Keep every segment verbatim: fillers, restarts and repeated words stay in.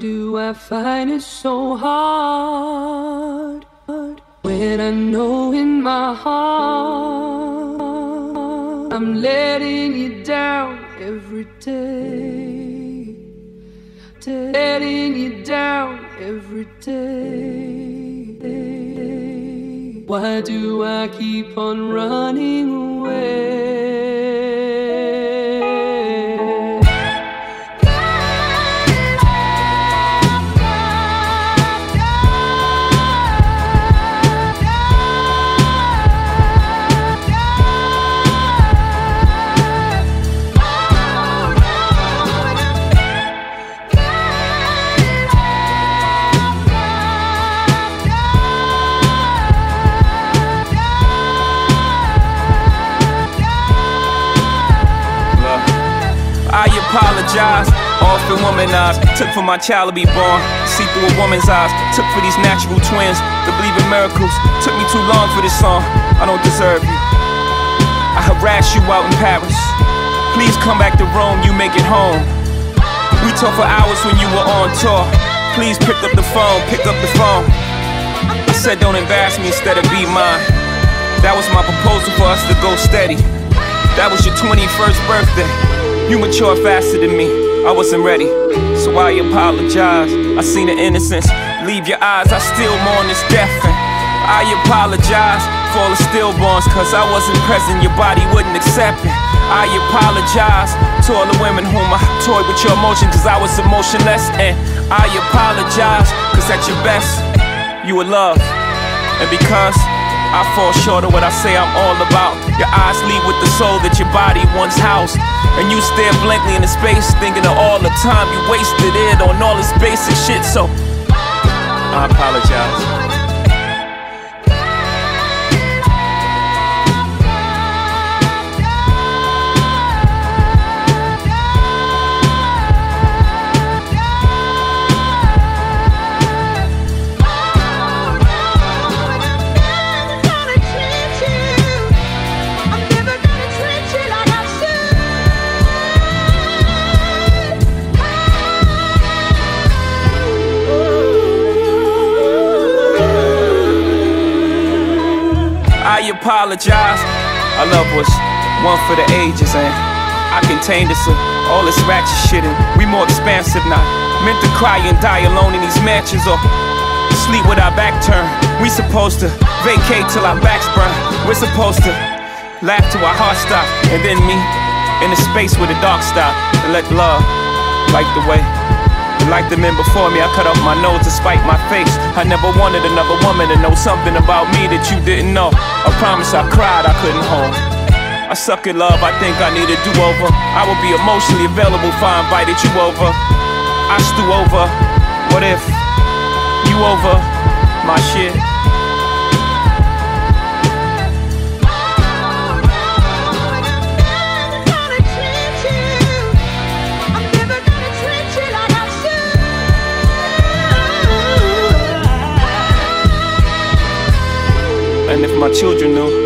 do I find it so hard when I know in my heart I'm letting you down every day, letting you down every day. Why do I keep on running away? I apologize, often womanized. Took for my child to be born, see through a woman's eyes. Took for these natural twins to believe in miracles. Took me too long for this song, I don't deserve you. I harassed you out in Paris. Please come back to Rome, you make it home. We talked for hours when you were on tour. Please pick up the phone, pick up the phone. I said don't embarrass me, instead of be mine. That was my proposal for us to go steady. That was your twenty-first birthday. You matured faster than me, I wasn't ready, so I apologize. I seen the innocence leave your eyes, I still mourn this death. And I apologize for all the stillborns, cause I wasn't present, your body wouldn't accept it. I apologize to all the women whom I toyed with your emotion, cause I was emotionless. And I apologize, cause at your best, you were love. And because I fall short of what I say I'm all about, your eyes leave with the soul that your body once housed. And you stare blankly into space, thinking of all the time you wasted it on all this basic shit. So I apologize. I apologize. Our love was one for the ages, and I contained this, uh, all this ratchet shit, and we more expansive now. Meant to cry and die alone in these mansions, or sleep with our back turned. We supposed to vacate till our backs burn. We're supposed to laugh till our hearts stop, and then me in the space where the dark stop, and let love light the way. Like the men before me, I cut off my nose to spite my face. I never wanted another woman to know something about me that you didn't know. I promise I cried, I couldn't hold. I suck at love, I think I need a do-over. I will be emotionally available if I invited you over. I stew over, what if you over my shit? And if my children knew,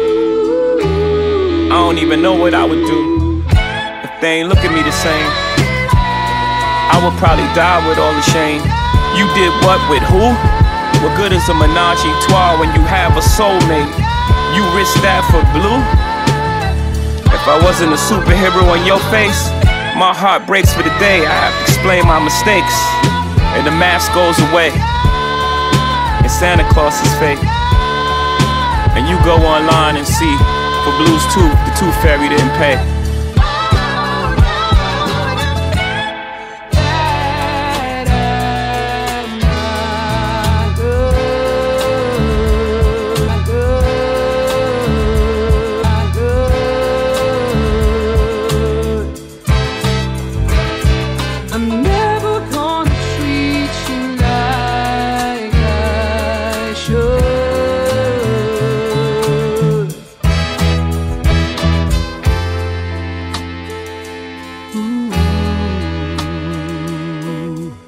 I don't even know what I would do if they ain't look at me the same. I would probably die with all the shame. You did what with who? What good is a menage a trois when you have a soulmate? You risk that for blue? If I wasn't a superhero on your face, my heart breaks for the day. I have to explain my mistakes, and the mask goes away, and Santa Claus is fake. And you go online and see, for Blues two, the Tooth Fairy didn't pay.